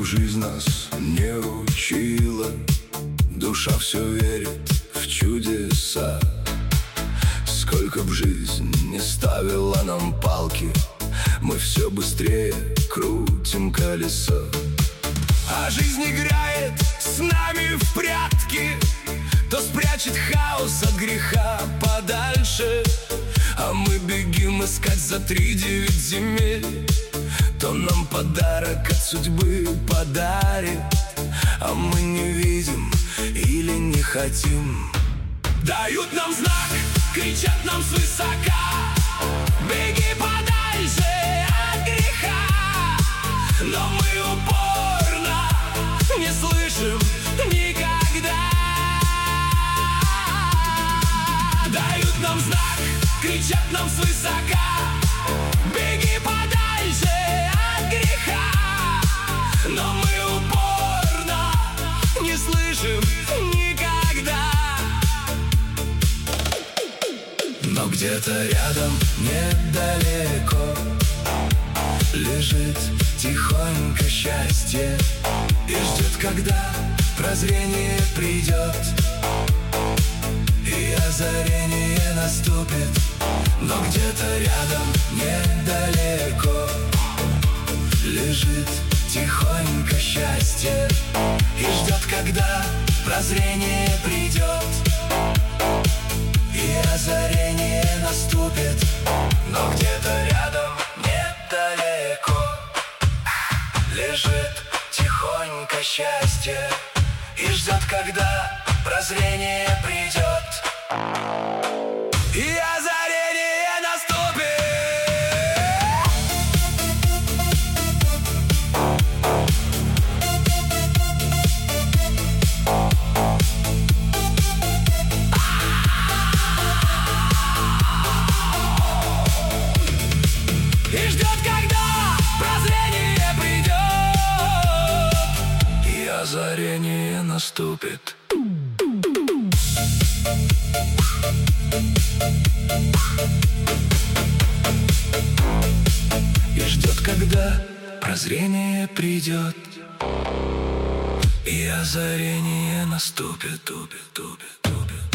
жизнь нас не учила, душа все верит в чудеса. Сколько б жизнь не ставила нам палки, мы все быстрее крутим колесо. А жизнь играет с нами в прятки, то спрячет хаос от греха подальше, а мы бегим искать за 3-9 земель. То нам подарок от судьбы подарит, а мы не видим или не хотим. Дают нам знак, кричат нам свысока: беги подальше от греха. Но мы упорно не слышим никогда. Дают нам знак, кричат нам свысока: беги подальше от греха. Но мы упорно не слышим никогда. Но где-то рядом, недалеко, лежит тихонько счастье и ждет, когда прозрение придет и озарение наступит. Но где-то рядом, недалеко, лежит тихонько счастье и ждет, когда прозрение придет и озарение наступит. Но где-то рядом, недалеко, лежит тихонько счастье и ждет, когда прозрение придет и озарение наступит. И ждет, когда прозрение придет и озарение наступит. И ждет, когда прозрение придет и озарение наступит.